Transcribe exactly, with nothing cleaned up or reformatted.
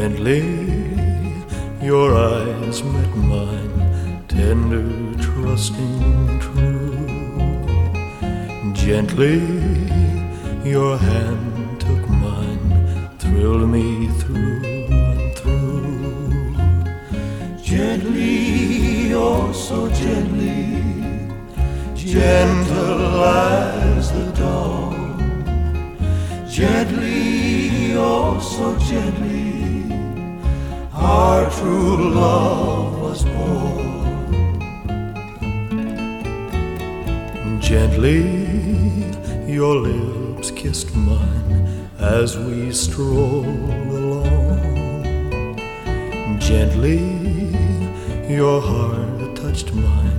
Gently your eyes met mine, tender, trusting, true. Gently your hand took mine, thrilled me through and through. Gently, oh so gently, gentle as the dawn. Gently, oh so gently, our true love was born. Gently your lips kissed mine as we strolled along. Gently your heart touched mine